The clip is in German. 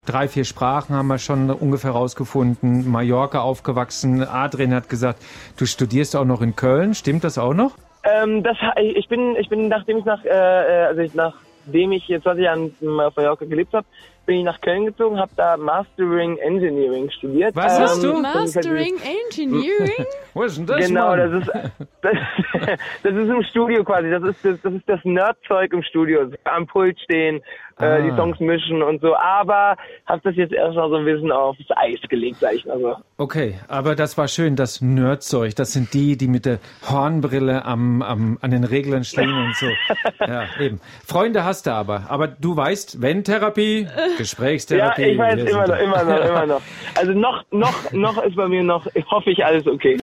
3, 4 Sprachen haben wir schon ungefähr rausgefunden. Mallorca aufgewachsen. Adrian hat gesagt, du studierst auch noch in Köln. Stimmt das auch noch? Ich bin, nachdem ich jetzt 20 Jahre auf Mallorca gelebt habe, bin ich nach Köln gezogen, habe da Mastering Engineering studiert. Was hast du? Mastering Engineering? Was ist denn das? Genau, Mann? das ist im Studio quasi. Das ist das Nerdzeug im Studio. Am Pult stehen, die Songs mischen und so. Aber habe das jetzt erstmal so ein bisschen aufs Eis gelegt, sag ich mal so. Okay, aber das war schön, das Nerdzeug. Das sind die mit der Hornbrille an den Reglern stehen und so. Ja, eben. Freunde hast du aber. Aber du weißt, wenn Therapie, Gesprächstherapie. Ja, ich weiß immer noch. Also noch ist bei mir hoffe ich, alles okay.